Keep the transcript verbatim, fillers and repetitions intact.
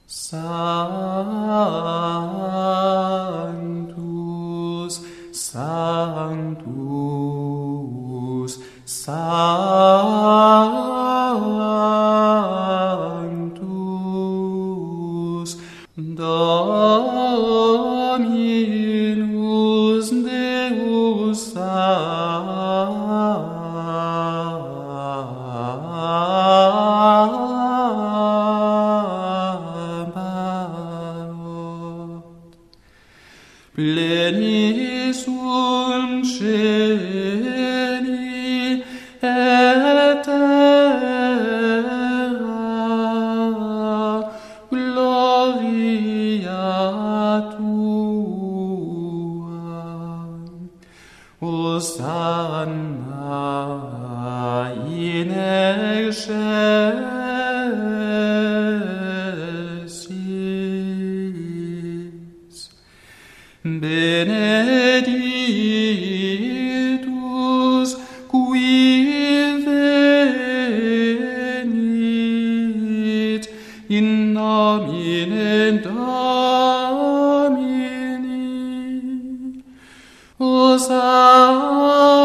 Sanctus, Sanctus, Sanctus, Dominus Deus Sabaoth. Pleni sunt cieli et terra gloria tua. Hosanna in excelsis. Benedictus qui venit in nomine Domini. Hosanna